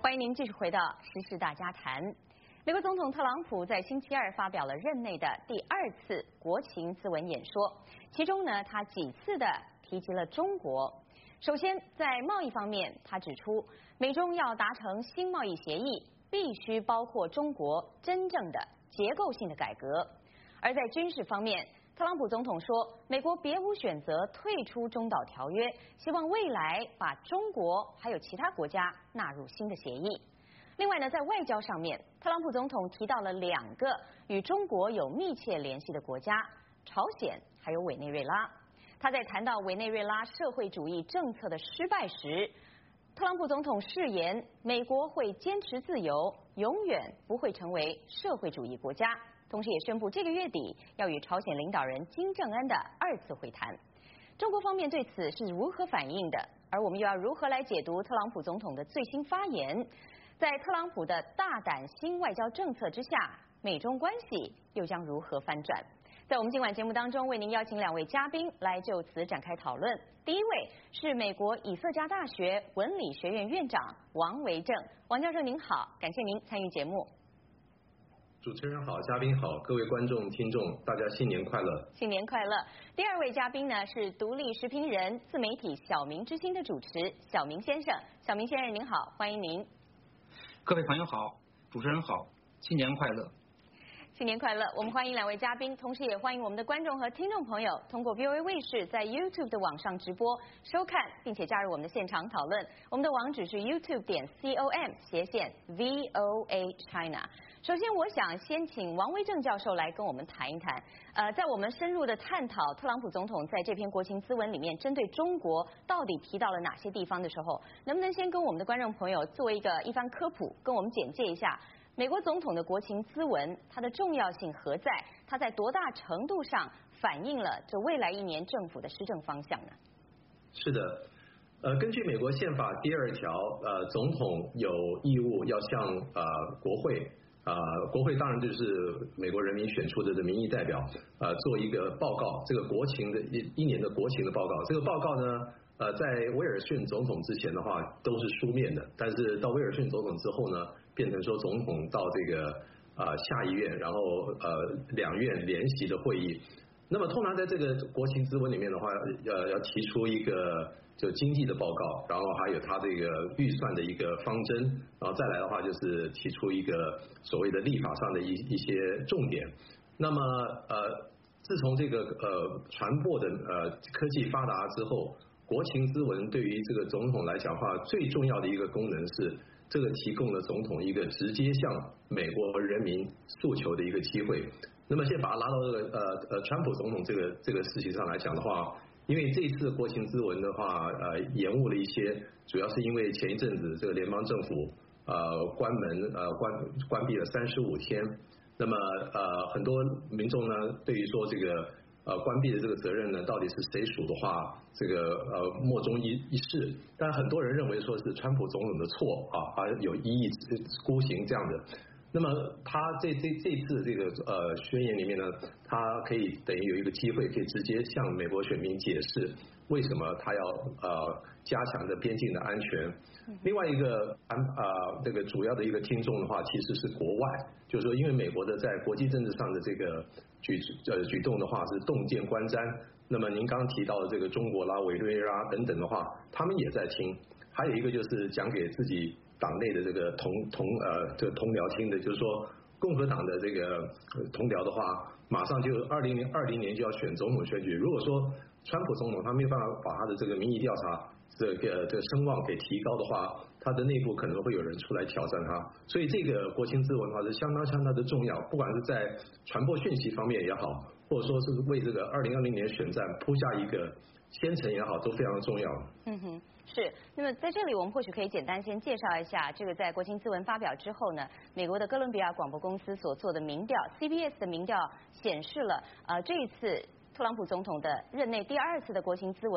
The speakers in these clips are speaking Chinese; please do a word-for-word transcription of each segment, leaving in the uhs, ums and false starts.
欢迎您继续回到时事大家谈。美国总统特朗普在星期二发表了任内的第二次国情咨文演说，其中呢，他几次的提及了中国。首先，在贸易方面，他指出，美中要达成新贸易协议，必须包括中国真正的结构性的改革。而在军事方面，特朗普总统说，美国别无选择，退出中导条约，希望未来把中国还有其他国家纳入新的协议。另外呢，在外交上面，特朗普总统提到了两个与中国有密切联系的国家：朝鲜还有委内瑞拉。他在谈到委内瑞拉社会主义政策的失败时，特朗普总统誓言，美国会坚持自由，永远不会成为社会主义国家。同时也宣布，这个月底要与朝鲜领导人金正恩的二次会谈。中国方面对此是如何反应的？而我们又要如何来解读特朗普总统的最新发言？在特朗普的大胆新外交政策之下，美中关系又将如何翻转？在我们今晚节目当中，为您邀请两位嘉宾来就此展开讨论。第一位是美国以色加大学文理学院院长王维正，王教授您好，感谢您参与节目。 主持人好，嘉宾好，各位观众听众，大家新年快乐！ 新年快乐！第二位嘉宾呢是独立时评人、自媒体小明之星的主持小明先生，小明先生您好，欢迎您。 各位朋友好，主持人好，新年快乐！ 新年快乐！我们欢迎两位嘉宾，同时也欢迎我们的观众和听众朋友通过 V O A 卫视在 YouTube 的网上直播收看，并且加入我们的现场讨论。我们的网址是 YouTube 点 com 斜线 V O A China。首先，我想先请王维正教授来跟我们谈一谈。呃，在我们深入的探讨特朗普总统在这篇国情咨文里面针对中国到底提到了哪些地方的时候，能不能先跟我们的观众朋友做一个一番科普，跟我们简介一下美国总统的国情咨文，它的重要性何在？它在多大程度上反映了这未来一年政府的施政方向呢？ 是的，呃，根据美国宪法第二条，呃，总统有义务要向呃国会。啊、呃，国会当然就是美国人民选出的的民意代表，呃，做一个报告，这个国情的一一年的国情的报告。这个报告呢，呃，在威尔逊总统之前的话都是书面的，但是到威尔逊总统之后呢，变成说总统到这个呃下议院，然后呃两院联席的会议。那么通常在这个国情咨文里面的话，呃，要提出一个就经济的报告，然后还有他这个预算的一个方针，然后再来的话就是提出一个所谓的立法上的一一些重点。那么呃，自从这个呃传播的呃科技发达之后，国情咨文对于这个总统来讲的话，最重要的一个功能是这个提供了总统一个直接向美国人民诉求的一个机会。那么先把它拉到这个呃呃川普总统这个这个事情上来讲的话，因为这一次国情咨文的话呃延误了一些，主要是因为前一阵子这个联邦政府呃关门呃关关闭了三十五天，那么呃很多民众呢对于说这个呃关闭的这个责任呢到底是谁属的话，这个呃莫衷一一是，但很多人认为说是川普总统的错啊，而有一意孤行这样的。那么他这这这次这个呃宣言里面呢，他可以等于有一个机会，可以直接向美国选民解释为什么他要呃加强的边境的安全。另外一个安啊这个主要的一个听众的话，其实是国外，就是说因为美国的在国际政治上的这个举呃举动的话是洞见观瞻。那么您刚刚提到的这个中国啦、委内瑞拉等等的话，他们也在听。还有一个就是讲给自己党内的这个同同呃这个同僚听的，就是说共和党的这个同僚的话，马上就二零二零年就要选总统选举。如果说川普总统他没有办法把他的这个民意调查这个这个声望给提高的话，他的内部可能会有人出来挑战他。所以这个国情咨文的话是相当相当的重要，不管是在传播讯息方面也好，或者说是为这个二零二零年选战铺下一个先程也好，都非常重要。 嗯哼，是。那么在这里，我们或许可以简单先介绍一下，这个在国情咨文发表之后呢，美国的哥伦比亚广播公司所做的民调 ，C B S 的民调显示了，呃，这一次特朗普总统的任内第二次的国情咨文，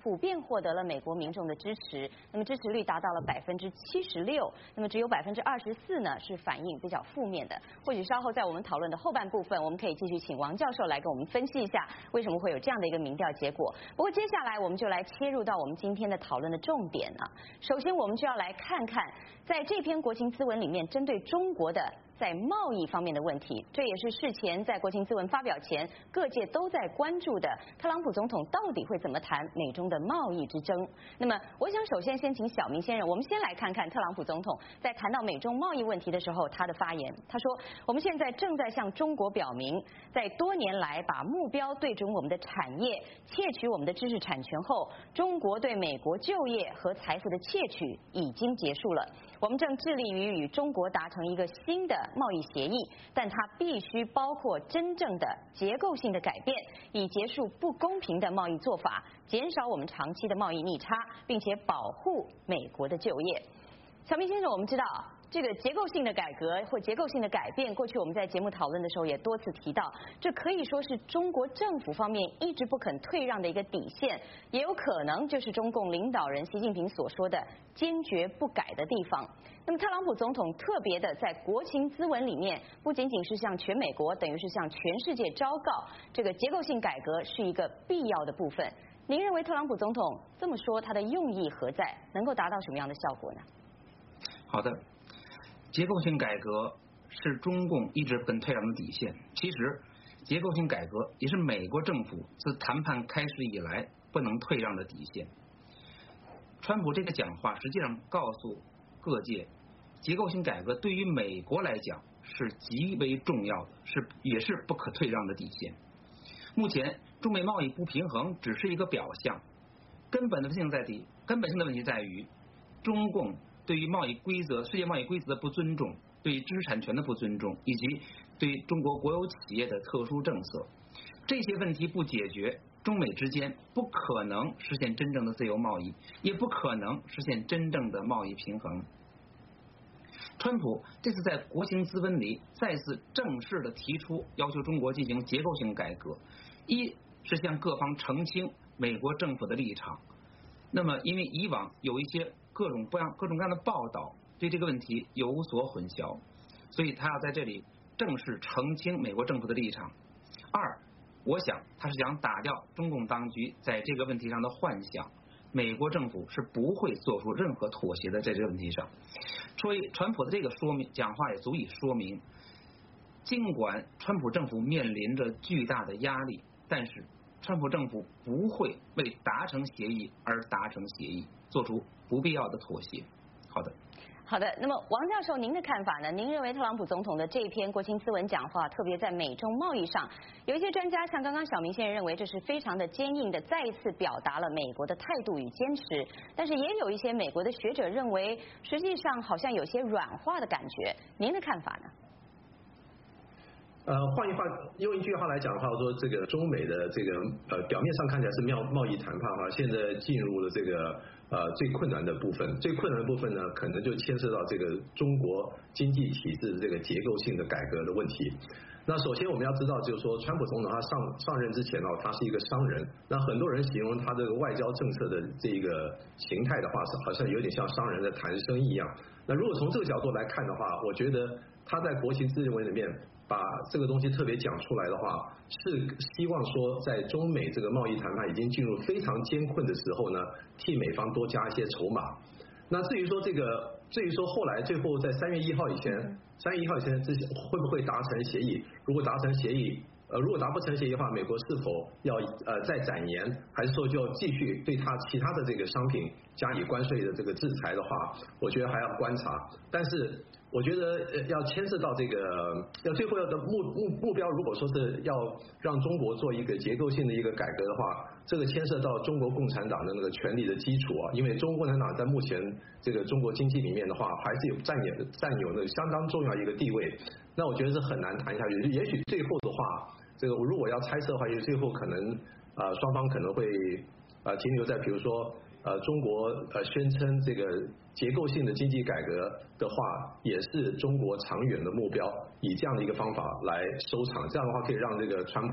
普遍获得了美国民众的支持，那么支持率达到了百分之七十六，那么只有百分之二十四呢是反应比较负面的。或许稍后在我们讨论的后半部分，我们可以继续请王教授来给我们分析一下为什么会有这样的一个民调结果。不过接下来我们就来切入到我们今天的讨论的重点了。首先我们就要来看看在这篇国情咨文里面针对中国的在贸易方面的问题，这也是事前在国情咨文发表前各界都在关注的，特朗普总统到底会怎么谈美中的贸易之争。那么我想首先先请小明先生，我们先来看看特朗普总统在谈到美中贸易问题的时候他的发言。他说，我们现在正在向中国表明，在多年来把目标对准我们的产业，窃取我们的知识产权后，中国对美国就业和财富的窃取已经结束了。我们正致力于与中国达成一个新的贸易协议，但它必须包括真正的结构性的改变，以结束不公平的贸易做法，减少我们长期的贸易逆差，并且保护美国的就业。小明先生，我们知道这个结构性的改革或结构性的改变，过去我们在节目讨论的时候也多次提到，这可以说是中国政府方面一直不肯退让的一个底线，也有可能就是中共领导人习近平所说的坚决不改的地方。那么特朗普总统特别的在国情咨文里面，不仅仅是向全美国，等于是向全世界昭告，这个结构性改革是一个必要的部分。您认为特朗普总统这么说，他的用意何在？能够达到什么样的效果呢？ 好的，结构性改革是中共一直不肯退让的底线。其实，结构性改革也是美国政府自谈判开始以来不能退让的底线。川普这个讲话实际上告诉各界，结构性改革对于美国来讲是极为重要的，是也是不可退让的底线。目前中美贸易不平衡只是一个表象，根本的性在地，根本性的问题在于中共对于贸易规则、世界贸易规则的不尊重，对于知识产权的不尊重，以及对中国国有企业的特殊政策，这些问题不解决，中美之间不可能实现真正的自由贸易，也不可能实现真正的贸易平衡。川普这次在国情咨文里再次正式的提出要求中国进行结构性改革，一是向各方澄清美国政府的立场。那么因为以往有一些各种各样各种各样的报道对这个问题有所混淆，所以他要在这里正式澄清美国政府的立场。二，我想他是想打掉中共当局在这个问题上的幻想，美国政府是不会做出任何妥协的在这个问题上。所以川普的这个说明讲话也足以说明，尽管川普政府面临着巨大的压力，但是川普政府不会为达成协议而达成协议，做出不必要的妥协。好的。 好的，那么王教授，您的看法呢？您认为特朗普总统的这篇国情咨文讲话，特别在美中贸易上，有一些专家像刚刚小明先生认为这是非常的坚硬的，再一次表达了美国的态度与坚持。但是也有一些美国的学者认为，实际上好像有些软化的感觉。您的看法呢？ 呃，换一话，用一句话来讲的话，说这个中美的这个呃表面上看起来是贸贸易谈判哈，现在进入了这个呃最困难的部分。最困难的部分呢，可能就牵涉到这个中国经济体制的这个结构性的改革的问题。那首先我们要知道，就是说川普总统他上上任之前呢，他是一个商人。那很多人形容他这个外交政策的这个形态的话，是好像有点像商人在谈生意一样。那如果从这个角度来看的话，我觉得他在国情咨文里面把这个东西特别讲出来的话，是希望说在中美这个贸易谈判已经进入非常艰困的时候呢，替美方多加一些筹码。那至于说这个，至于说后来最后在三月一号以前，三月一号以前之前会不会达成协议？如果达成协议，呃，如果达不成协议的话，美国是否要呃再展延，还是说就要继续对他其他的这个商品加以关税的这个制裁的话，我觉得还要观察。但是我觉得要牵涉到这个，要最后要的目目目标，如果说是要让中国做一个结构性的一个改革的话，这个牵涉到中国共产党的那个权力的基础啊，因为中国共产党在目前这个中国经济里面的话，还是有占有占有那个相当重要一个地位。那我觉得是很难谈下去。也许最后的话，这个如果要猜测的话，也许最后可能啊、呃、双方可能会啊、呃、停留在比如说。呃，中国呃宣称这个结构性的经济改革的话，也是中国长远的目标，以这样的一个方法来收场，这样的话可以让这个川普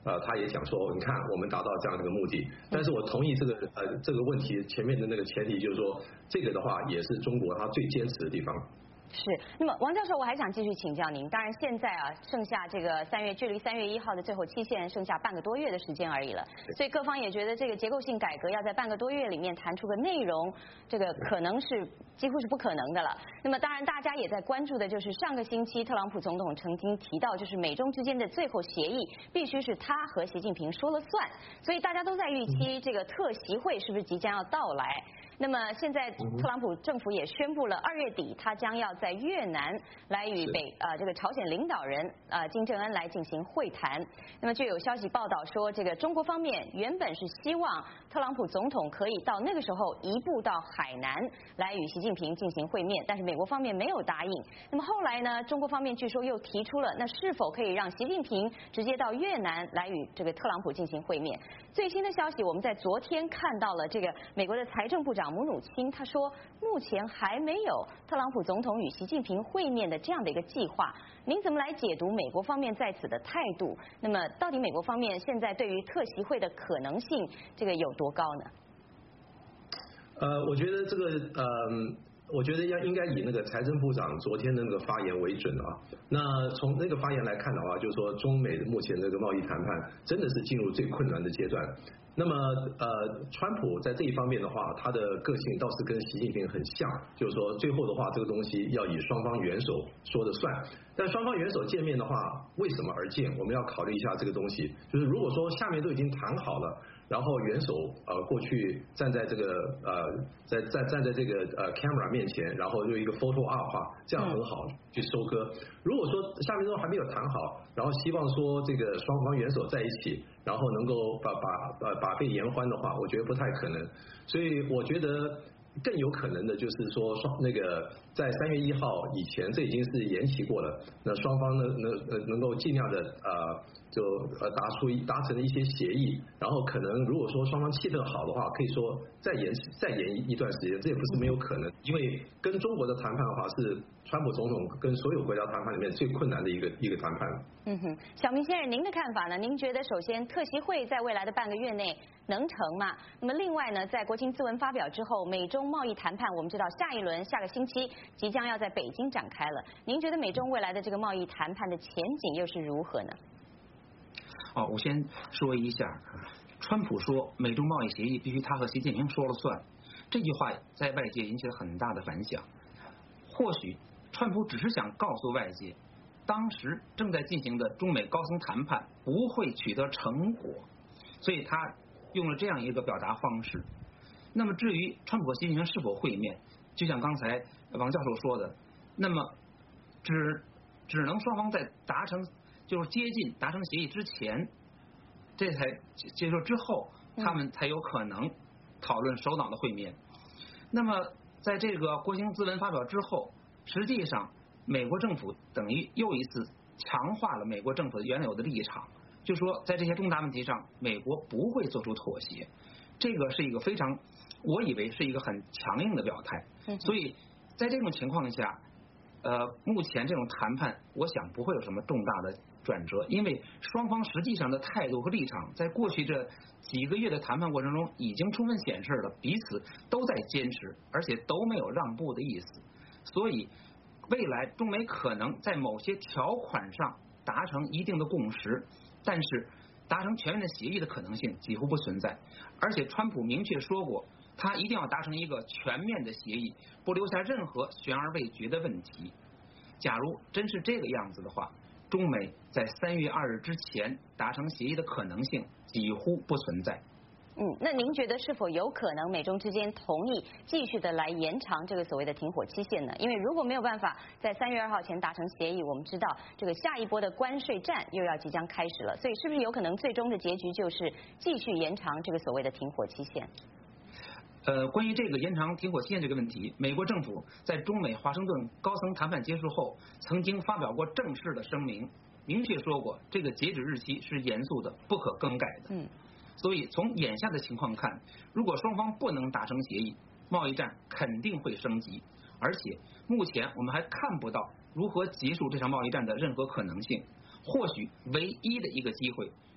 呃，他也讲说，你看我们达到这样的一个目的，但是我同意这个呃这个问题前面的那个前提，就是说这个的话也是中国他最坚持的地方。 是，那么王教授，我还想继续请教您。当然，现在啊，剩下这个三月，距离三月一号的最后期限剩下半个多月的时间而已了。所以各方也觉得这个结构性改革要在半个多月里面谈出个内容，这个可能是几乎是不可能的了。那么当然，大家也在关注的就是上个星期特朗普总统曾经提到，就是美中之间的最后协议必须是他和习近平说了算。所以大家都在预期这个特习会是不是即将要到来。那么现在特朗普政府也宣布了，二月底他将要在越南来与北呃这个朝鲜领导人呃金正恩来进行会谈。那么就有消息报道说，这个中国方面原本是希望特朗普总统可以到那个时候移步到海南来与习近平进行会面，但是美国方面没有答应。那么后来呢，中国方面据说又提出了，那是否可以让习近平直接到越南来与这个特朗普进行会面？最新的消息，我们在昨天看到了这个美国的财政部长姆努钦，他说目前还没有特朗普总统与习近平会面的这样的一个计划。您怎么来解读美国方面在此的态度？那么到底美国方面现在对于特习会的可能性，这个有多高呢？ 呃，我觉得这个呃。我觉得要应该以那个财政部长昨天的那个发言为准啊。那从那个发言来看的话，就是说中美目前这个贸易谈判真的是进入最困难的阶段。那么呃，川普在这一方面的话，他的个性倒是跟习近平很像，就是说最后的话这个东西要以双方元首说了算。但双方元首见面的话，为什么而见？我们要考虑一下这个东西。就是如果说下面都已经谈好了，然后元首呃过去站在这个呃在在站在这个呃 camera 面前，然后用一个 photo op 啊，这样很好去收割。如果说下面都还没有谈好，然后希望说这个双方元首在一起，然后能够把把呃把被言欢的话，我觉得不太可能。所以我觉得更有可能的就是说双那个在三月一号以前，这已经是延期过了。那双方呢能呃能够尽量的呃就呃达出达成一些协议，然后可能如果说双方气氛好的话，可以说再延再延一段时间，这也不是没有可能。因为跟中国的谈判的话，是川普总统跟所有国家谈判里面最困难的一个一个谈判。 嗯哼，小明先生，您的看法呢？您觉得首先特习会在未来的半个月内能成吗？那么另外呢，在国情咨文发表之后，美中贸易谈判我们知道下一轮下个星期即将要在北京展开了。您觉得美中未来的这个贸易谈判的前景又是如何呢？ 哦，我先说一下，川普说美中贸易协议必须他和习近平说了算，这句话在外界引起了很大的反响。或许川普只是想告诉外界，当时正在进行的中美高层谈判不会取得成果，所以他用了这样一个表达方式。那么至于川普和习近平是否会面，就像刚才王教授说的，那么只只能双方在达成就是接近达成协议之前，这才接受之后，他们才有可能讨论首脑的会面。那么在这个国情咨文发表之后，实际上美国政府等于又一次强化了美国政府的原有的立场，就说在这些重大问题上，美国不会做出妥协。这个是一个非常，我以为是一个很强硬的表态。所以在这种情况下，呃，目前这种谈判，我想不会有什么重大的转折，因为双方实际上的态度和立场，在过去这几个月的谈判过程中，已经充分显示了彼此都在坚持，而且都没有让步的意思。所以，未来中美可能在某些条款上达成一定的共识，但是达成全面的协议的可能性几乎不存在。而且，川普明确说过，他一定要达成一个全面的协议，不留下任何悬而未决的问题。假如真是这个样子的话，中美在三月二日之前达成协议的可能性几乎不存在。 嗯，那您觉得是否有可能美中之间同意继续的来延长这个所谓的停火期限呢？因为如果没有办法在三月二号前达成协议，我们知道这个下一波的关税战又要即将开始了，所以是不是有可能最终的结局就是继续延长这个所谓的停火期限？ 呃，关于这个延长停火期限这个问题，美国政府在中美华盛顿高层谈判结束后，曾经发表过正式的声明，明确说过这个截止日期是严肃的、不可更改的。 嗯， 所以从眼下的情况看，如果双方不能达成协议，贸易战肯定会升级，而且目前我们还看不到如何结束这场贸易战的任何可能性。或许唯一的一个机会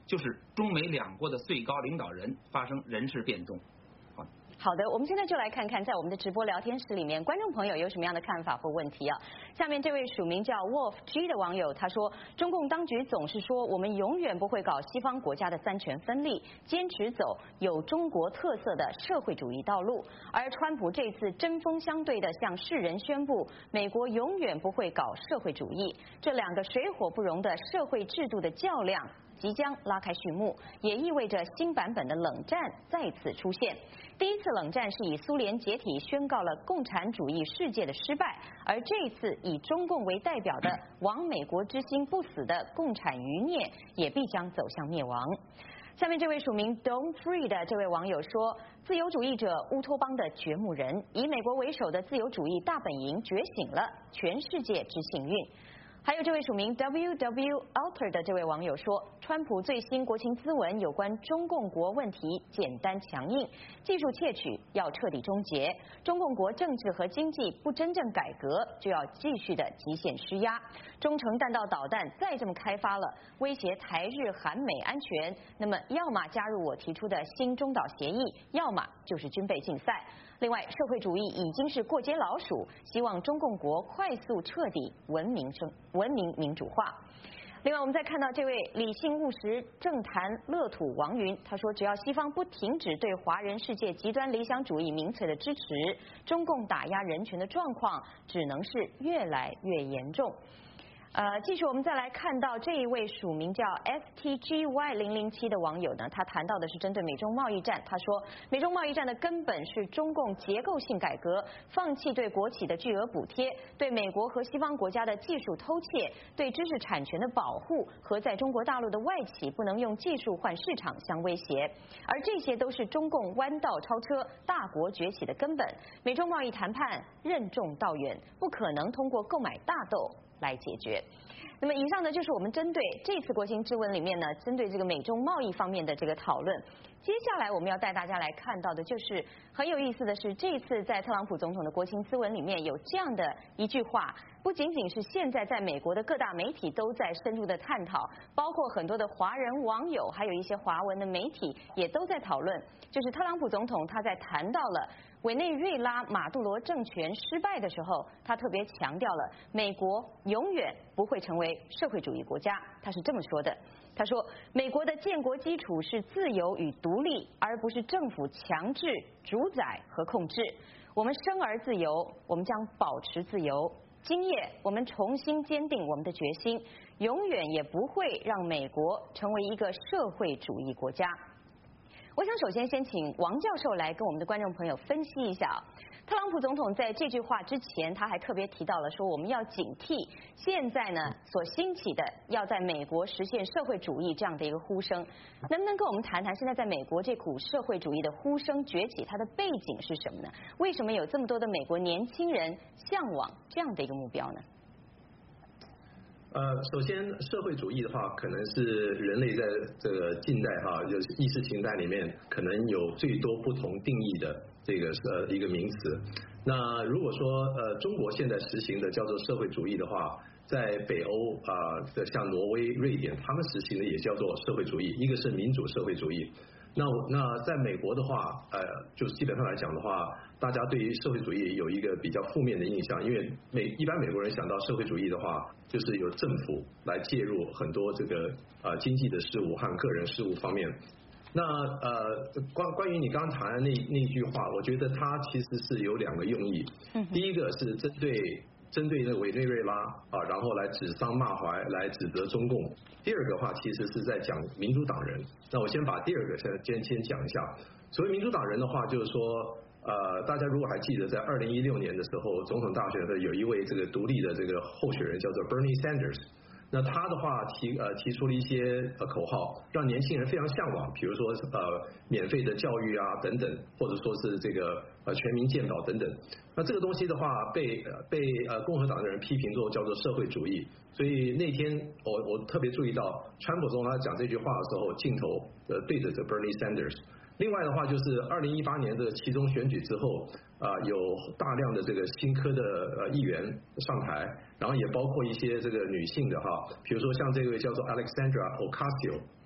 就是中美两国的最高领导人发生人事变动。 好的，我们现在就来看看在我们的直播聊天室里面，观众朋友有什么样的看法或问题啊？下面这位署名叫 Wolf G 的网友他说，中共当局总是说我们永远不会搞西方国家的三权分立，坚持走有中国特色的社会主义道路，而川普这次针锋相对的向世人宣布，美国永远不会搞社会主义，这两个水火不容的社会制度的较量即将拉开序幕，也意味着新版本的冷战再次出现。第一次冷战是以苏联解体宣告了共产主义世界的失败，而这一次以中共为代表的亡美国之心不死的共产余孽也必将走向灭亡。下面这位署名 Don't Free 的这位网友说，自由主义者乌托邦的掘墓人，以美国为首的自由主义大本营觉醒了，全世界之幸运。还有这位署名 W W Alter 的这位网友说，川普最新国情咨文有关中共国问题简单强硬，技术窃取要彻底终结，中共国政治和经济不真正改革就要继续的极限施压，中程弹道导弹再这么开发了，威胁台日韩美安全，那么要么加入我提出的新中导协议，要么就是军备竞赛。另外，社会主义已经是过街老鼠，希望中共国快速彻底文明生文明民主化。另外，我们再看到这位理性务实、政坛乐土王云，他说，只要西方不停止对华人世界极端理想主义民粹的支持，中共打压人权的状况只能是越来越严重。呃，继续我们再来看到这一位署名叫 S T G Y 零零七的网友呢，他谈到的是针对美中贸易战。他说，美中贸易战的根本是中共结构性改革，放弃对国企的巨额补贴，对美国和西方国家的技术偷窃，对知识产权的保护和在中国大陆的外企不能用技术换市场相威胁，而这些都是中共弯道超车、大国崛起的根本。美中贸易谈判任重道远，不可能通过购买大豆来解决。那么以上呢就是我们针对这次国情咨文里面呢，针对这个美中贸易方面的这个讨论。接下来我们要带大家来看到的就是很有意思的是，这次在特朗普总统的国情咨文里面有这样的一句话，不仅仅是现在在美国的各大媒体都在深入的探讨，包括很多的华人网友，还有一些华文的媒体也都在讨论，就是特朗普总统他在谈到了委内瑞拉马杜罗政权失败的时候，他特别强调了美国永远不会成为社会主义国家，他是这么说的。他说，美国的建国基础是自由与独立，而不是政府强制、主宰和控制。我们生而自由，我们将保持自由。今夜，我们重新坚定我们的决心，永远也不会让美国成为一个社会主义国家。我想首先先请王教授来跟我们的观众朋友分析一下，特朗普总统在这句话之前，他还特别提到了说，我们要警惕现在呢所兴起的要在美国实现社会主义这样的一个呼声。能不能跟我们谈谈现在在美国这股社会主义的呼声崛起，它的背景是什么呢？为什么有这么多的美国年轻人向往这样的一个目标呢？ 呃，首先，社会主义的话，可能是人类在这个近代哈，就是意识形态里面可能有最多不同定义的这个呃一个名词。那如果说呃中国现在实行的叫做社会主义的话，在北欧啊的、呃、像挪威、瑞典，他们实行的也叫做社会主义，一个是民主社会主义。那那在美国的话，呃，就是基本上来讲的话，大家对于社会主义有一个比较负面的印象，因为美一般美国人想到社会主义的话，就是有政府来介入很多这个呃经济的事务和个人事务方面。那呃关关于你刚刚谈的那那句话，我觉得它其实是有两个用意，第一个是针对。针对那个委内瑞拉啊，然后来指桑骂槐，来指责中共。第二个话其实是在讲民主党人。那我先把第二个先先先讲一下。所谓民主党人的话，就是说，呃，大家如果还记得，在二零一六年的时候，总统大选的有一位这个独立的这个候选人叫做 Bernie Sanders。那他的话提呃提出了一些呃口号，让年轻人非常向往，比如说呃免费的教育啊等等，或者说是这个呃全民健保等等。那这个东西的话被呃被呃共和党的人批评作叫做社会主义。所以那天我我特别注意到，川普总统他讲这句话的时候，镜头呃对着这 Bernie Sanders。另外的话就是二零一八年的期中选举之后，啊、呃、有大量的这个新科的呃议员上台，然后也包括一些这个女性的哈，比如说像这位叫做 Alexandra Ocasio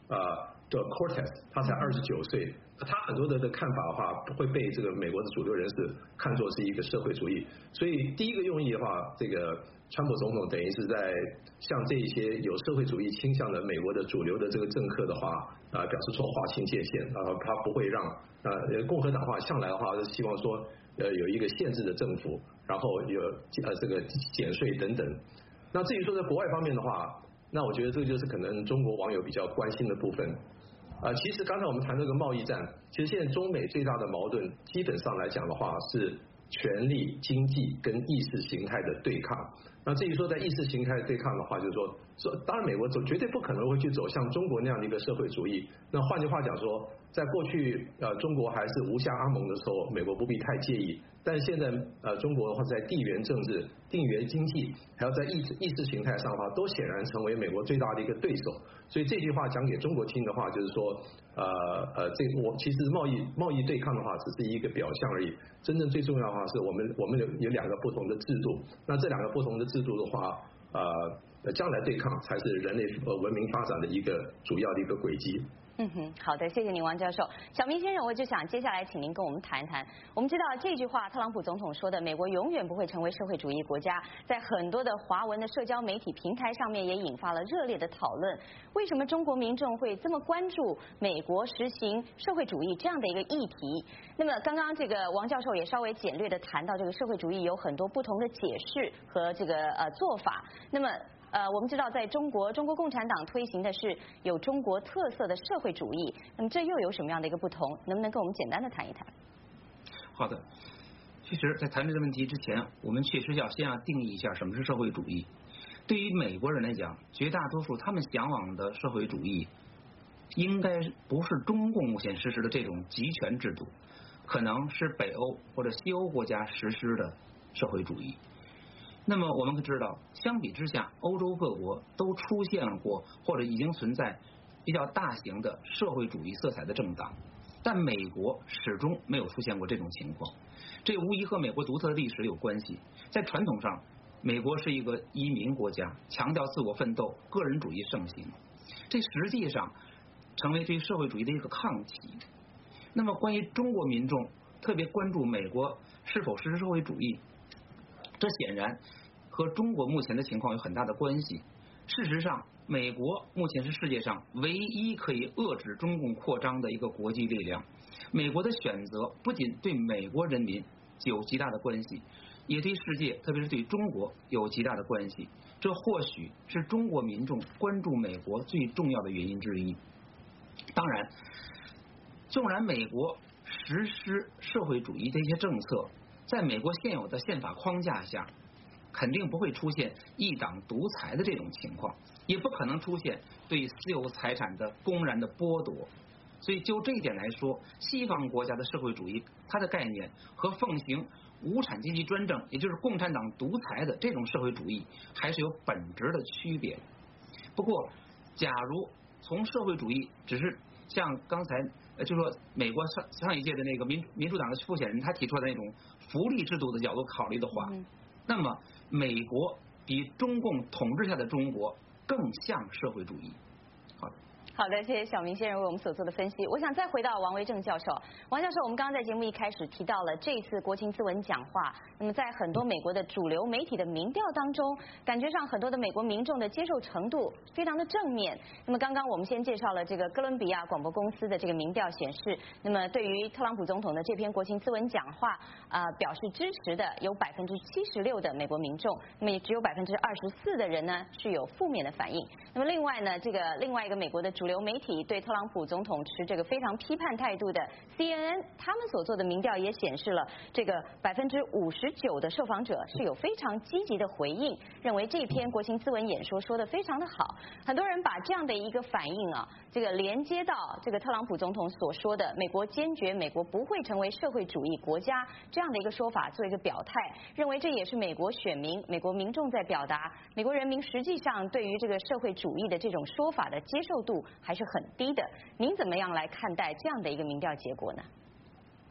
呃的 Cortez， 他才二十九岁，他很多的的看法的话会被这个美国的主流人士看作是一个社会主义，所以第一个用意的话，这个川普总统等于是在向这些有社会主义倾向的美国的主流的这个政客的话，啊、呃、表示说划清界限，啊、呃、他不会让呃共和党话向来的话是希望说呃有一个限制的政府，然后有呃这个减税等等。那至于说在国外方面的话，那我觉得这个就是可能中国网友比较关心的部分。啊，其实刚才我们谈这个贸易战，其实现在中美最大的矛盾，基本上来讲的话是权力、经济跟意识形态的对抗。那至于说在意识形态对抗的话，就是说，说当然美国走绝对不可能会去走向中国那样的一个社会主义。那换句话讲说，在过去呃中国还是无下阿蒙的时候，美国不必太介意。但是现在呃中国的话，在地缘政治、地缘经济，还有在意识意识形态上的话，都显然成为美国最大的一个对手。所以这句话讲给中国听的话，就是说，呃呃，这我其实贸易贸易对抗的话，只是一个表象而已。真正最重要的话，是我们我们有有两个不同的制度。那这两个不同的制度的话，呃，将来对抗才是人类呃文明发展的一个主要的一个轨迹。 嗯哼，好的，谢谢您，王教授。小明先生，我就想接下来请您跟我们谈一谈。我们知道这句话，特朗普总统说的“美国永远不会成为社会主义国家”，在很多的华文的社交媒体平台上面也引发了热烈的讨论。为什么中国民众会这么关注美国实行社会主义这样的一个议题？那么刚刚这个王教授也稍微简略的谈到，这个社会主义有很多不同的解释和这个呃做法。那么呃，我们知道，在中国，中国共产党推行的是有中国特色的社会主义。那么这又有什么样的一个不同？能不能跟我们简单的谈一谈？ 好的，其实，在谈这个问题之前，我们确实要先要定义一下什么是社会主义。对于美国人来讲，绝大多数他们向往的社会主义，应该不是中共目前实施的这种集权制度，可能是北欧或者西欧国家实施的社会主义。那么我们可知道，相比之下，欧洲各国都出现过或者已经存在比较大型的社会主义色彩的政党，但美国始终没有出现过这种情况。这无疑和美国独特的历史有关系。在传统上，美国是一个移民国家，强调自我奋斗、个人主义盛行，这实际上成为对社会主义的一个抗体。那么关于中国民众特别关注美国是否实施社会主义，这显然和中国目前的情况有很大的关系。事实上，美国目前是世界上唯一可以遏制中共扩张的一个国际力量。美国的选择不仅对美国人民有极大的关系，也对世界，特别是对中国有极大的关系。这或许是中国民众关注美国最重要的原因之一。当然，纵然美国实施社会主义的一些政策，在美国现有的宪法框架下，肯定不会出现一党独裁的这种情况，也不可能出现对私有财产的公然的剥夺。所以就这一点来说，西方国家的社会主义，它的概念和奉行无产阶级专政，也就是共产党独裁的这种社会主义，还是有本质的区别。不过，假如从社会主义只是像刚才呃，就说美国上上一届的那个民民主党的候选人他提出来的那种福利制度的角度考虑的话，嗯、那么美国比中共统治下的中国更像社会主义。好。 好的，谢谢小明先生为我们所做的分析。我想再回到王维正教授，王教授，我们刚刚在节目一开始提到了这次国情咨文讲话，那么在很多美国的主流媒体的民调当中，感觉上很多的美国民众的接受程度非常的正面。那么刚刚我们先介绍了这个哥伦比亚广播公司的这个民调显示，那么对于特朗普总统的这篇国情咨文讲话啊、呃、表示支持的有百分之七十六的美国民众，那么也只有百分之二十四的人呢是有负面的反应。那么另外呢，这个另外一个美国的主流媒体对特朗普总统持这个非常批判态度的 C N N， 他们所做的民调也显示了，这个百分之五十九的受访者是有非常积极的回应，认为这篇国情咨文演说说得非常的好。很多人把这样的一个反应啊，这个连接到这个特朗普总统所说的美国坚决美国不会成为社会主义国家这样的一个说法做一个表态，认为这也是美国选民、美国民众在表达，美国人民实际上对于这个社会主义的这种说法的接受度还是很低的。您怎么样来看待这样的一个民调结果呢？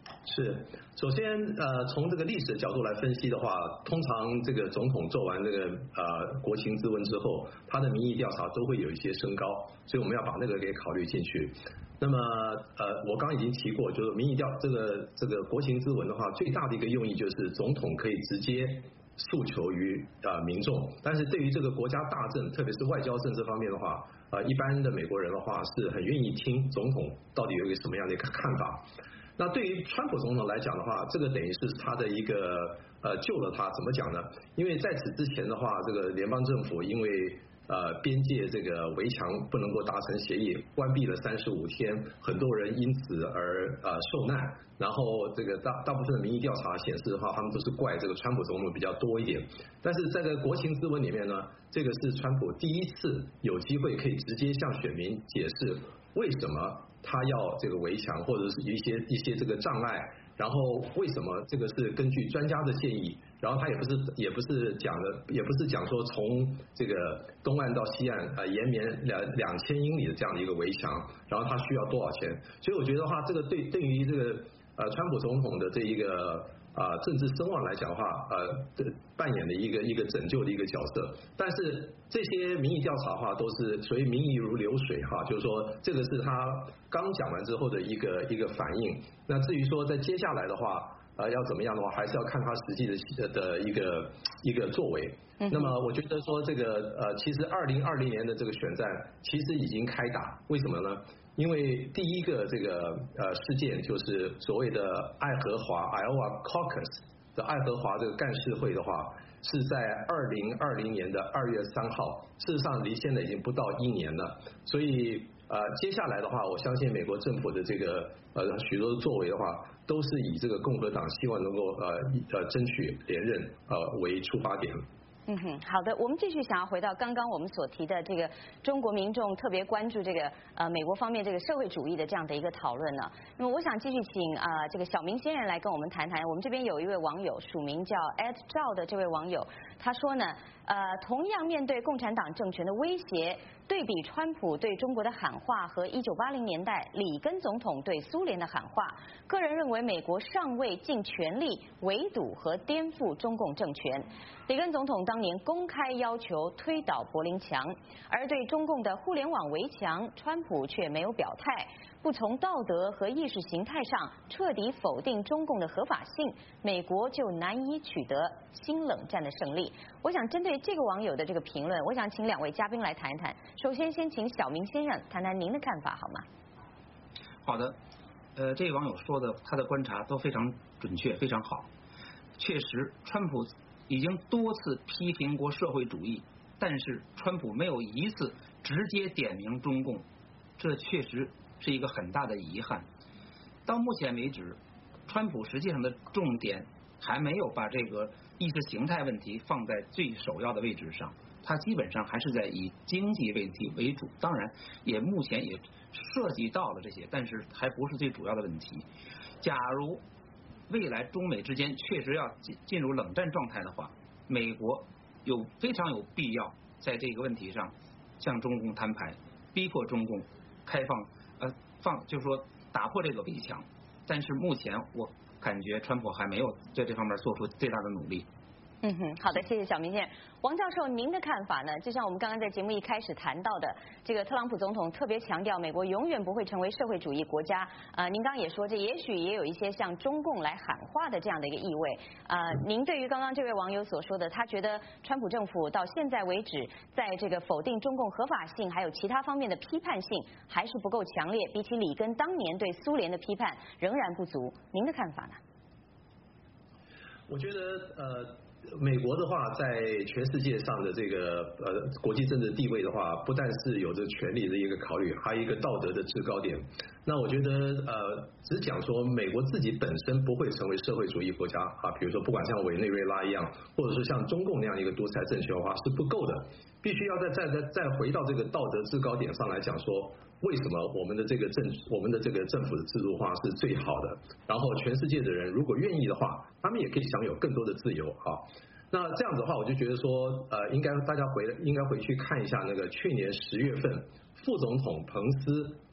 是，首先呃，从这个历史的角度来分析的话，通常这个总统做完这个呃国情咨文之后，他的民意调查都会有一些升高，所以我们要把那个给考虑进去。那么呃，我刚刚已经提过，就是民意调这个这个国情咨文的话，最大的一个用意就是总统可以直接诉求于呃民众，但是对于这个国家大政，特别是外交政策方面的话，呃，一般的美国人的话是很愿意听总统到底有一个什么样的一个看法。那对于川普总统来讲的话，这个等于是他的一个呃救了他，怎么讲呢？因为在此之前的话，这个联邦政府因为呃边界这个围墙不能够达成协议，关闭了三十五天，很多人因此而呃受难。然后这个大大部分的民意调查显示的话，他们都是怪这个川普总统比较多一点。但是在这个国情咨文里面呢，这个是川普第一次有机会可以直接向选民解释为什么他要这个围墙，或者是一些一些这个障碍，然后为什么这个是根据专家的建议，然后他也不是也不是讲的，也不是讲说从这个东岸到西岸呃延绵两两千英里的这样的一个围墙，然后他需要多少钱？所以我觉得话，这个对对于这个呃川普总统的这一个啊、呃、政治声望来讲的话，呃扮演的一个一个拯救的一个角色。但是这些民意调查的话，都是所谓民意如流水哈，就是说这个是他刚讲完之后的一个一个反应。那至于说在接下来的话，呃要怎么样的话，还是要看他实际的的一个一个作为。那么我觉得说这个呃，其实二零二零年的这个选战其实已经开打，为什么呢？因为第一个这个呃事件就是所谓的爱荷华 Iowa Caucus 的爱荷华这个干事会的话，是在二零二零年的二月三号，事实上离现在已经不到一年了。所以呃接下来的话，我相信美国政府的这个呃许多的作为的话，都是以这个共和党希望能够呃呃争取连任呃为出发点。 嗯哼，好的，我们继续想要回到刚刚我们所提的这个中国民众特别关注这个呃美国方面这个社会主义的这样的一个讨论呢。那么我想继续请啊、呃、这个小明先生来跟我们谈谈。我们这边有一位网友署名叫 at 赵的这位网友，他说呢，呃同样面对共产党政权的威胁，对比川普对中国的喊话和一九八零年代里根总统对苏联的喊话，个人认为美国尚未尽全力围堵和颠覆中共政权。里根总统当年公开要求推倒柏林墙，而对中共的互联网围墙，川普却没有表态，不从道德和意识形态上彻底否定中共的合法性，美国就难以取得新冷战的胜利。我想针对这个网友的这个评论，我想请两位嘉宾来谈一谈。首先，先请小明先生谈谈您的看法，好吗？ 好的，呃，这位网友说的，他的观察都非常准确，非常好。确实，川普已经多次批评过社会主义，但是川普没有一次直接点名中共，这确实是一个很大的遗憾。到目前为止，川普实际上的重点还没有把这个意识形态问题放在最首要的位置上，他基本上还是在以经济问题为主，当然也目前也涉及到了这些，但是还不是最主要的问题。假如未来中美之间确实要进进入冷战状态的话，美国有非常有必要在这个问题上向中共摊牌，逼迫中共开放呃放就是说打破这个围墙。但是目前我感觉川普还没有在这方面做出最大的努力。 嗯哼，好的，谢谢小明先生。王教授，您的看法呢？就像我们刚刚在节目一开始谈到的，这个特朗普总统特别强调美国永远不会成为社会主义国家。呃，您刚刚也说，这也许也有一些向中共来喊话的这样的一个意味。呃，您对于刚刚这位网友所说的，他觉得川普政府到现在为止，在这个否定中共合法性还有其他方面的批判性还是不够强烈，比起里根当年对苏联的批判仍然不足。您的看法呢？ 我觉得呃。美国的话，在全世界上的这个呃国际政治地位的话，不但是有着权力的一个考虑，还有一个道德的制高点。那我觉得呃，只讲说美国自己本身不会成为社会主义国家啊，比如说不管像委内瑞拉一样，或者是像中共那样一个独裁政权的话，是不够的。必须要再再再再回到这个道德制高点上来讲说，为什么我们的这个政我们的这个政府的制度化是最好的？然后全世界的人如果愿意的话，他们也可以享有更多的自由啊。那这样子的话，我就觉得说，呃，应该大家回应该回去看一下那个去年十月份副总统彭斯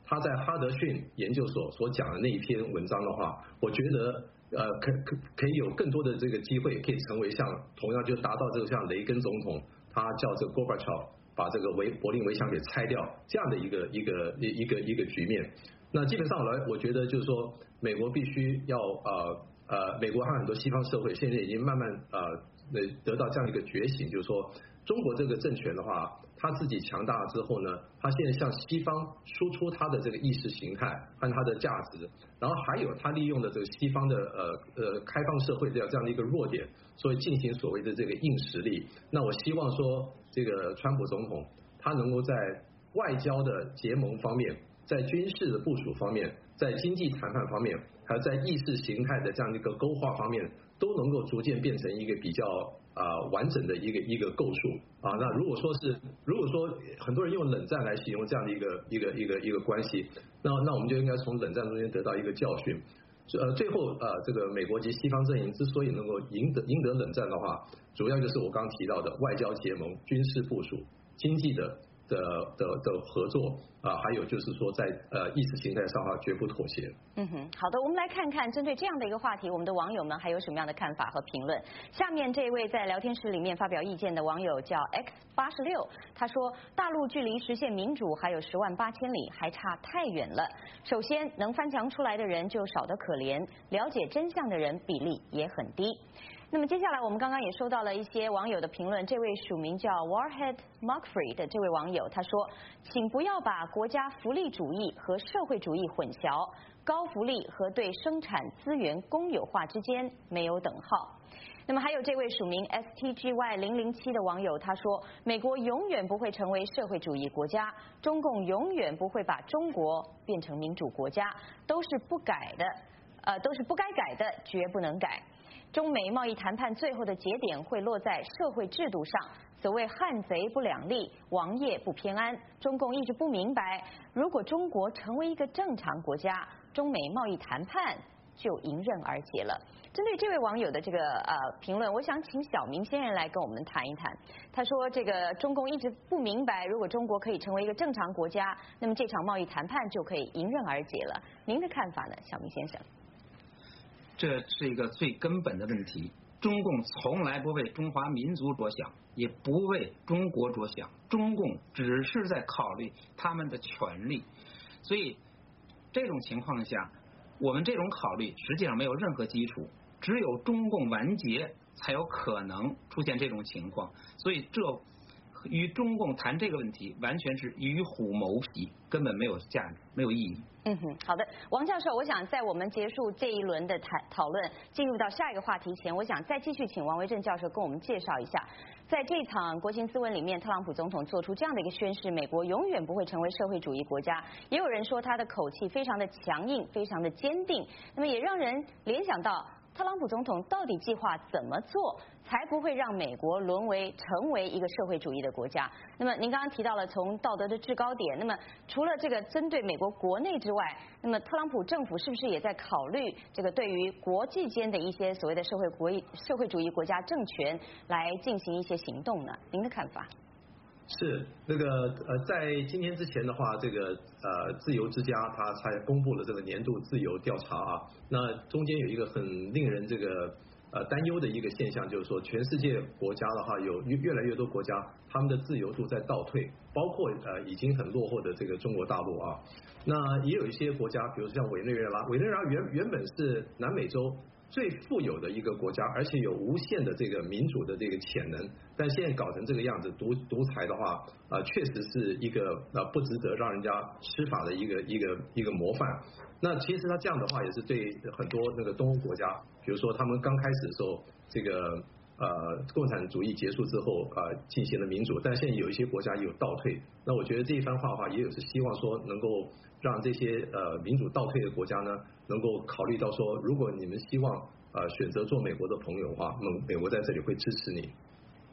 他在哈德逊研究所所讲的那一篇文章的话，我觉得呃可可可以有更多的这个机会，可以成为像同样就达到这个像雷根总统他叫这个 Gorbachev 把这个围柏林围墙给拆掉这样的一个一个一一个一个局面。那基本上来，我觉得就是说，美国必须要呃呃，美国和很多西方社会现在已经慢慢呃得到这样一个觉醒，就是说，中国这个政权的话，他自己强大了之后呢，他现在向西方输出他的这个意识形态和他的价值，然后还有他利用的这个西方的呃呃开放社会这样这样的一个弱点，所以进行所谓的这个硬实力。那我希望说，这个川普总统他能够在外交的结盟方面，在军事的部署方面，在经济谈判方面，还有在意识形态的这样的一个勾画方面，都能够逐渐变成一个比较啊、呃、完整的一个一个构筑啊。那如果说是，如果说很多人用冷战来形容这样的一个一个一个一个关系，那那我们就应该从冷战中间得到一个教训。呃，最后呃，这个美国及西方阵营之所以能够赢得赢得冷战的话，主要就是我刚提到的外交结盟、军事部署、经济的。的的的合作啊，还有就是说在呃意识形态上哈绝不妥协。 嗯哼，好的，我们来看看针对这样的一个话题，我们的网友们还有什么样的看法和评论。下面这位在聊天室里面发表意见的网友叫 X 八十六，他说大陆距离实现民主还有十万八千里，还差太远了。首先，能翻墙出来的人就少得可怜，了解真相的人比例也很低。那么接下来我们刚刚也收到了一些网友的评论，这位署名叫 Warhead Markfree 的这位网友他说，请不要把国家福利主义和社会主义混淆，高福利和对生产资源公有化之间没有等号。那么还有这位署名 S T G Y 零零七的网友他说，美国永远不会成为社会主义国家，中共永远不会把中国变成民主国家，都是不改的呃，都是不该改的，绝不能改。中美贸易谈判最后的节点会落在社会制度上，所谓汉贼不两立，王爷不偏安。中共一直不明白，如果中国成为一个正常国家，中美贸易谈判就迎刃而解了。针对这位网友的这个呃评论，我想请小明先生来跟我们谈一谈。他说，这个中共一直不明白，如果中国可以成为一个正常国家，那么这场贸易谈判就可以迎刃而解了。您的看法呢，小明先生？ 这是一个最根本的问题。中共从来不为中华民族着想，也不为中国着想，中共只是在考虑他们的权利。所以这种情况下，我们这种考虑实际上没有任何基础，只有中共完结才有可能出现这种情况。所以这与中共谈这个问题完全是与虎谋皮，根本没有价值，没有意义。 嗯哼，好的，王教授，我想在我们结束这一轮的谈讨论，进入到下一个话题前，我想再继续请王维正教授跟我们介绍一下，在这场国情咨文里面，特朗普总统做出这样的一个宣誓，美国永远不会成为社会主义国家。也有人说他的口气非常的强硬，非常的坚定，那么也让人联想到特朗普总统到底计划怎么做，才不会让美国沦为成为一个社会主义的国家？那么您刚刚提到了从道德的制高点，那么除了这个针对美国国内之外，那么特朗普政府是不是也在考虑这个对于国际间的一些所谓的社会国社会主义国家政权来进行一些行动呢？您的看法？ 是那个呃，在今天之前的话，这个呃自由之家它才公布了这个年度自由调查啊。那中间有一个很令人这个呃担忧的一个现象，就是说全世界国家的话，有越越来越多国家他们的自由度在倒退，包括呃已经很落后的这个中国大陆啊。那也有一些国家，比如说像委内瑞拉，委内瑞拉原原本是南美洲最富有的一个国家，而且有无限的这个民主的这个潜能，但现在搞成这个样子，独独裁的话，呃，确实是一个呃不值得让人家施法的一个一个一个模范。那其实他这样的话，也是对很多那个东欧国家，比如说他们刚开始的时候，这个呃共产主义结束之后啊、呃、进行了民主，但现在有一些国家也有倒退。那我觉得这一番话的话，也有是希望说能够让这些呃民主倒退的国家呢，能够考虑到说，如果你们希望呃选择做美国的朋友的话，那么美国在这里会支持你。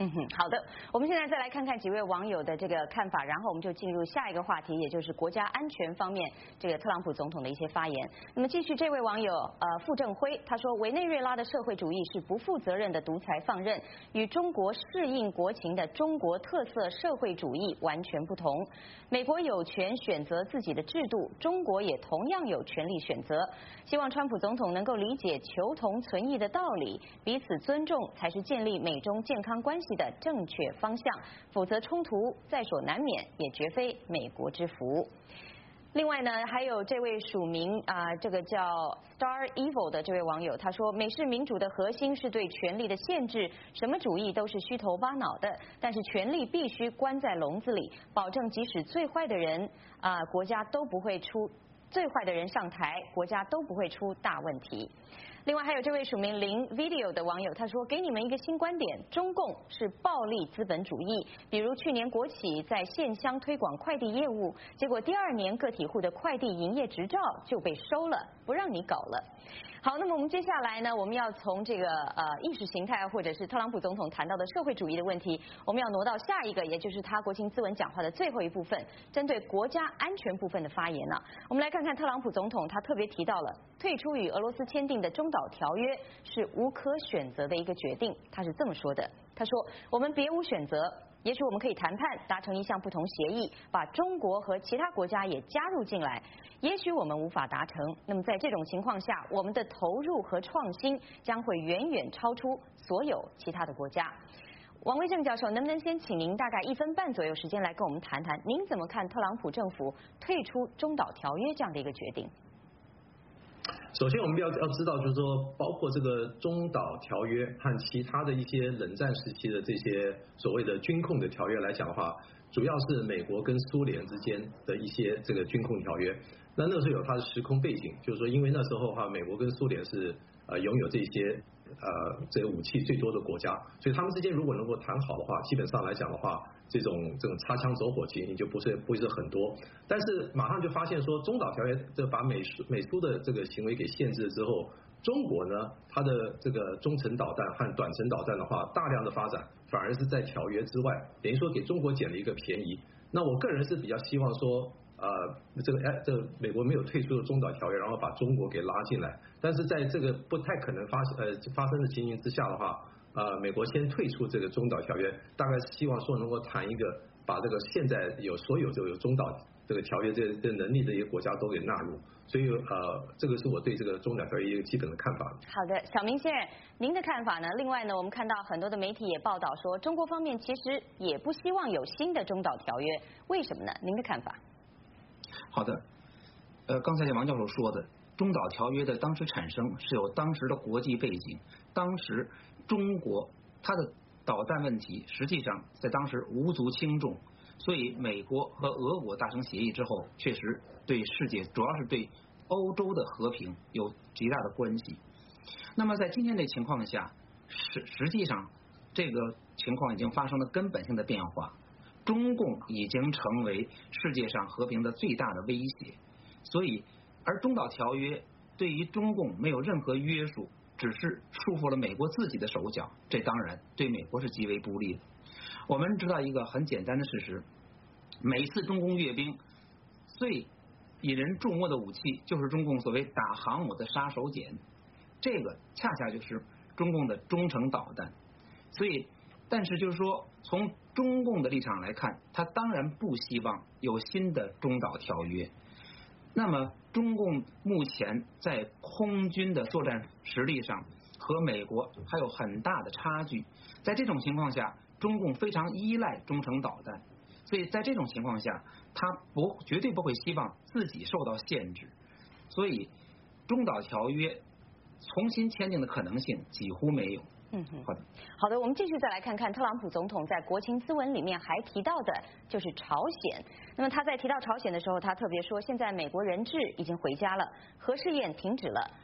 嗯哼，好的，我们现在再来看看几位网友的这个看法，然后我们就进入下一个话题，也就是国家安全方面这个特朗普总统的一些发言。那么继续，这位网友呃傅正辉他说，委内瑞拉的社会主义是不负责任的独裁放任，与中国适应国情的中国特色社会主义完全不同。美国有权选择自己的制度，中国也同样有权利选择。希望川普总统能够理解求同存异的道理，彼此尊重才是建立美中健康关系的正确方向，否则冲突在所难免，也绝非美国之福。另外呢，还有这位署名啊、呃，这个叫 Star Evil 的这位网友，他说，美式民主的核心是对权力的限制，什么主义都是虚头巴脑的，但是权力必须关在笼子里，保证即使最坏的人啊、呃，国家都不会出最坏的人上台，国家都不会出大问题。另外还有这位署名零 video 的网友，他说，给你们一个新观点，中共是暴力资本主义，比如去年国企在县乡推广快递业务，结果第二年个体户的快递营业执照就被收了，不让你搞了。好，那么我们接下来呢，我们要从这个呃意识形态或者是特朗普总统谈到的社会主义的问题，我们要挪到下一个，也就是他国情咨文讲话的最后一部分，针对国家安全部分的发言呢、啊。我们来看看特朗普总统，他特别提到了退出与俄罗斯签订的中导条约是无可选择的一个决定，他是这么说的，他说，我们别无选择。也许我们可以谈判达成一项不同协议，把中国和其他国家也加入进来。也许我们无法达成，那么在这种情况下，我们的投入和创新将会远远超出所有其他的国家。王威正教授，能不能先请您大概一分半左右时间来跟我们谈谈，您怎么看特朗普政府退出中导条约这样的一个决定？ 首先，我们要要知道，就是说，包括这个中导条约和其他的一些冷战时期的这些所谓的军控的条约来讲的话，主要是美国跟苏联之间的一些这个军控条约。那那时候有它的时空背景，就是说，因为那时候的话，美国跟苏联是呃拥有这些呃这个武器最多的国家，所以他们之间如果能够谈好的话，基本上来讲的话，这种这种擦枪走火情形就不是不是很多。但是马上就发现说，中导条约这把美苏美苏的这个行为给限制了之后，中国呢，它的这个中程导弹和短程导弹的话，大量的发展反而是在条约之外，等于说给中国捡了一个便宜。那我个人是比较希望说。呃，这个哎，这个美国没有退出的中导条约，然后把中国给拉进来。但是在这个不太可能发呃发生的情形之下的话，呃，美国先退出这个中导条约，大概是希望说能够谈一个把这个现在有所有就有中导这个条约这这能力的一些国家都给纳入。所以呃，这个是我对这个中导条约一个基本的看法。 好的，小明先生，您的看法呢？另外呢，我们看到很多的媒体也报道说，中国方面其实也不希望有新的中导条约，为什么呢？您的看法？ 好的，呃，刚才像王教授说的，中导条约的当时产生是有当时的国际背景，当时中国它的导弹问题实际上在当时无足轻重，所以美国和俄国达成协议之后，确实对世界，主要是对欧洲的和平有极大的关系。那么在今天的情况下，实实际上这个情况已经发生了根本性的变化。中共已经成为世界上和平的最大的威胁，所以而中导条约对于中共没有任何约束，只是束缚了美国自己的手脚，这当然对美国是极为不利的。我们知道一个很简单的事实，每次中共阅兵最引人注目的武器就是中共所谓打航母的杀手锏，这个恰恰就是中共的中程导弹。所以但是就是说，从中共的立场来看，他当然不希望有新的中导条约。那么，中共目前在空军的作战实力上和美国还有很大的差距。在这种情况下，中共非常依赖中程导弹，所以在这种情况下，他不绝对不会希望自己受到限制。所以，中导条约重新签订的可能性几乎没有。 嗯哼， 好的， 好的，我们继续再来看看特朗普总统在国情咨文里面还提到的就是朝鲜。那么他在提到朝鲜的时候，他特别说，现在美国人质已经回家了，核试验停止了，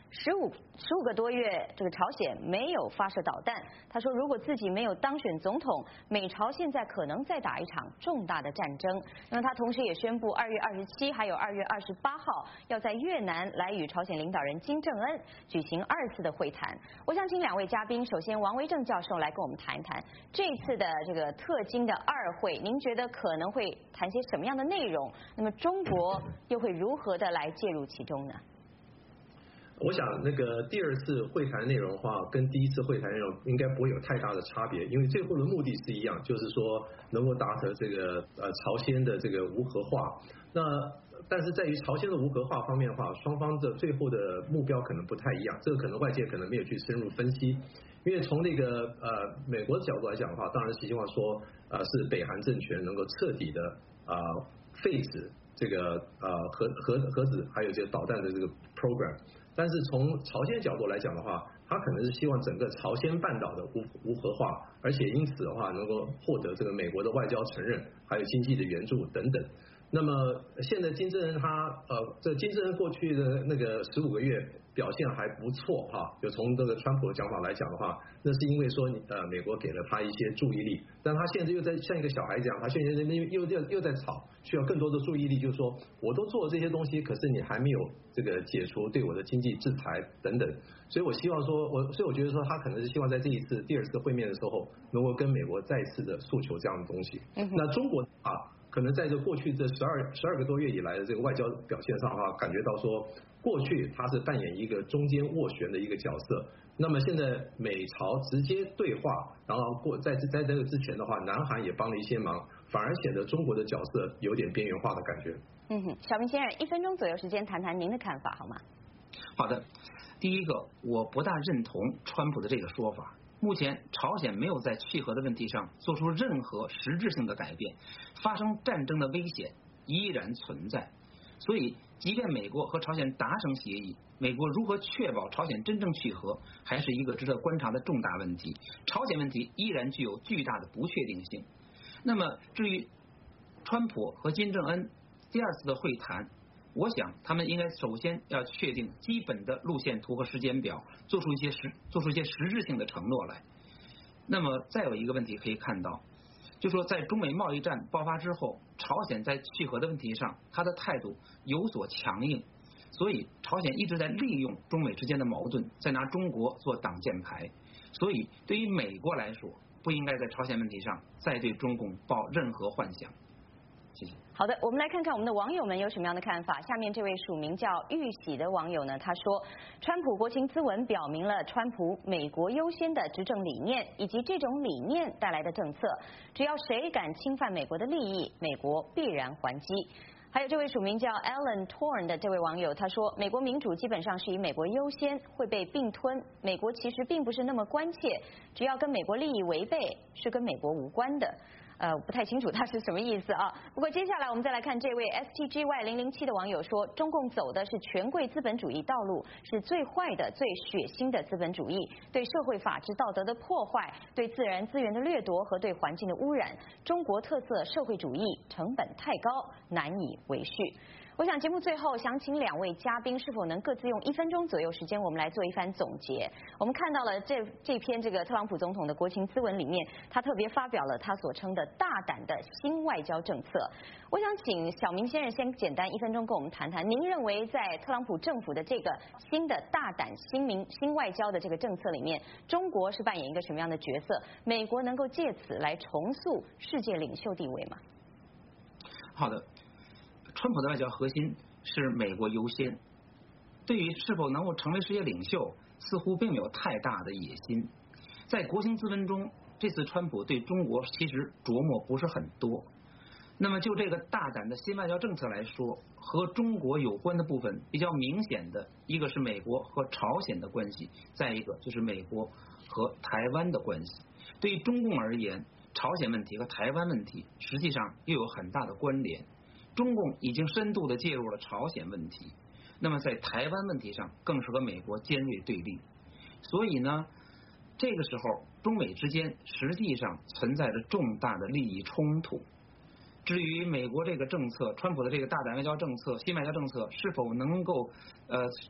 十五十五个多月，这个朝鲜没有发射导弹。他说，如果自己没有当选总统，美朝现在可能再打一场重大的战争。那么他同时也宣布，二月二十七还有二月二十八号要在越南来与朝鲜领导人金正恩举行二次的会谈。我想请两位嘉宾，首先王维正教授来跟我们谈一谈这次的这个特金的二会，您觉得可能会谈些什么样的内容？那么中国又会如何的来介入其中呢？ 我想那个第二次会谈内容的话，跟第一次会谈内容应该不会有太大的差别，因为最后的目的是一样，就是说能够达成这个呃朝鲜的这个无核化。那但是在于朝鲜的无核化方面的话，双方的最后的目标可能不太一样，这个可能外界可能没有去深入分析。因为从那个呃美国的角度来讲的话，当然是希望说呃是北韩政权能够彻底的啊、呃、废止这个呃核核核子还有这个导弹的这个 program。但是从朝鲜角度来讲的话，他可能是希望整个朝鲜半岛的无无核化，而且因此的话能够获得这个美国的外交承认，还有经济的援助等等。那么现在金正恩他呃，这金正恩过去的那个十五个月表现还不错哈，就从这个川普的讲法来讲的话，那是因为说呃美国给了他一些注意力，但他现在又在像一个小孩子一样，他现在又又又又在吵，需要更多的注意力，就是说我都做了这些东西，可是你还没有这个解除对我的经济制裁等等，所以我希望说，我所以我觉得说他可能是希望在这一次第二次会面的时候，能够跟美国再次的诉求这样的东西。嗯、那中国啊。可能在这过去这十二十二个多月以来的这个外交表现上的话，感觉到说，过去他是扮演一个中间斡旋的一个角色。那么现在美朝直接对话，然后过在在这个之前的话，南韩也帮了一些忙，反而显得中国的角色有点边缘化的感觉。 嗯哼，小明先生，一分钟左右时间谈谈您的看法好吗？ 好的，第一个，我不大认同川普的这个说法。目前朝鲜没有在去核的问题上做出任何实质性的改变，发生战争的危险依然存在。所以即便美国和朝鲜达成协议，美国如何确保朝鲜真正去核，还是一个值得观察的重大问题。朝鲜问题依然具有巨大的不确定性。那么至于川普和金正恩第二次的会谈，我想他们应该首先要确定基本的路线图和时间表，做出一些实做出一些实质性的承诺来。那么再有一个问题可以看到，就说在中美贸易战爆发之后，朝鲜在去核的问题上，他的态度有所强硬，所以朝鲜一直在利用中美之间的矛盾，在拿中国做挡箭牌。所以对于美国来说，不应该在朝鲜问题上再对中共抱任何幻想。谢谢。 好的，我们来看看我们的网友们有什么样的看法。下面这位署名叫玉喜的网友呢，他说，川普国情咨文表明了川普美国优先的执政理念，以及这种理念带来的政策。只要谁敢侵犯美国的利益，美国必然还击。还有这位署名叫 Alan Torn 的这位网友，他说，美国民主基本上是以美国优先，会被并吞。美国其实并不是那么关切，只要跟美国利益违背，是跟美国无关的。呃，不太清楚他是什么意思啊。不过接下来我们再来看这位 S T G Y 零零七的网友说，中共走的是权贵资本主义道路，是最坏的、最血腥的资本主义，对社会法治道德的破坏，对自然资源的掠夺和对环境的污染。中国特色社会主义成本太高，难以为续。我想节目最后想请两位嘉宾是否能各自用一分钟左右时间，我们来做一番总结。我们看到了这这篇这个特朗普总统的国情咨文里面，他特别发表了他所称的大胆的新外交政策。我想请小明先生先简单一分钟跟我们谈谈，您认为在特朗普政府的这个新的大胆新民新外交的这个政策里面，中国是扮演一个什么样的角色？美国能够借此来重塑世界领袖地位吗？ 好的。川普的外交核心是美国优先，对于是否能够成为世界领袖，似乎并没有太大的野心。在国情咨文中，这次川普对中国其实琢磨不是很多。那么就这个大胆的新外交政策来说，和中国有关的部分比较明显的，一个是美国和朝鲜的关系，再一个就是美国和台湾的关系。对于中共而言，朝鲜问题和台湾问题实际上又有很大的关联。中共已经深度的介入了朝鲜问题，那么在台湾问题上更是和美国尖锐对立。所以呢，这个时候中美之间实际上存在着重大的利益冲突。至于美国这个政策，川普的这个大胆外交政策、新外交政策是否能够呃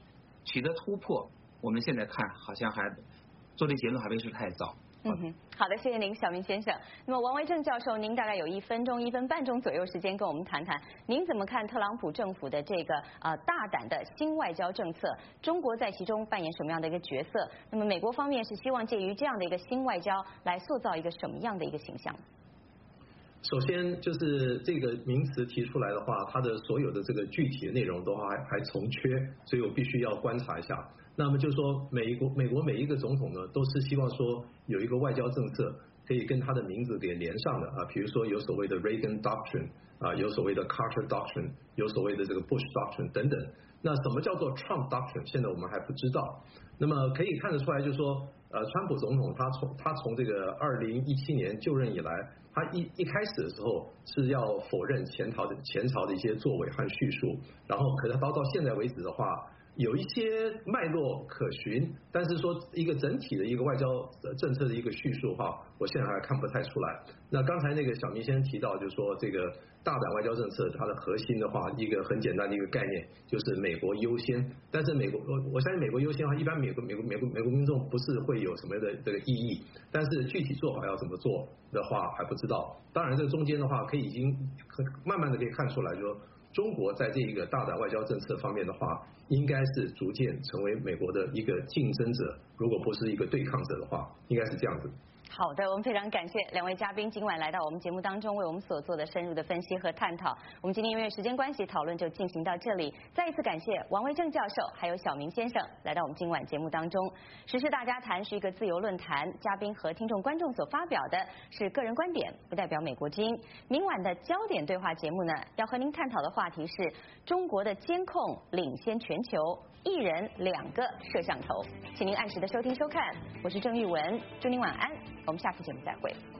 取得突破，我们现在看好像还做这结论还为时太早。 嗯哼，好的，谢谢您，小明先生。那么王维正教授，您大概有一分钟、一分半钟左右时间跟我们谈谈，您怎么看特朗普政府的这个呃大胆的新外交政策？中国在其中扮演什么样的一个角色？那么美国方面是希望借于这样的一个新外交来塑造一个什么样的一个形象？ 首先就是这个名词提出来的话，它的所有的这个具体的内容都还还从缺，所以我必须要观察一下。那么就是说，美国美国每一个总统呢，都是希望说有一个外交政策可以跟他的名字给连上的啊，比如说有所谓的 Reagan Doctrine 啊，有所谓的 Carter Doctrine， 有所谓的这个 Bush Doctrine 等等。那什么叫做 Trump Doctrine？ 现在我们还不知道。那么可以看得出来，就是说，呃，川普总统他从他从这个二零一七年就任以来，他一一开始的时候是要否认前朝的前朝的一些作为和叙述，然后可是到到现在为止的话，有一些脉络可循，但是说一个整体的一个外交政策的一个叙述的话，我现在还看不太出来。那刚才那个小明先生提到，就是说这个大胆外交政策它的核心的话，一个很简单的一个概念就是美国优先。但是美国我我相信美国优先的话，一般美国美国美国美国民众不是会有什么的这个意义，但是具体做法要怎么做的话还不知道。当然这中间的话可以已经慢慢的可以看出来，就是说中国在这一个大胆外交政策方面的话，应该是逐渐成为美国的一个竞争者，如果不是一个对抗者的话，应该是这样子。 好的，我们非常感谢两位嘉宾今晚来到我们节目当中，为我们所做的深入的分析和探讨。我们今天因为时间关系，讨论就进行到这里。再一次感谢王维正教授还有小明先生来到我们今晚节目当中。时事大家谈是一个自由论坛，嘉宾和听众观众所发表的是个人观点，不代表美国之音。明晚的焦点对话节目呢，要和您探讨的话题是中国的监控领先全球，一人两个摄像头。请您按时的收听收看，我是郑玉文，祝您晚安。我们下次节目再会。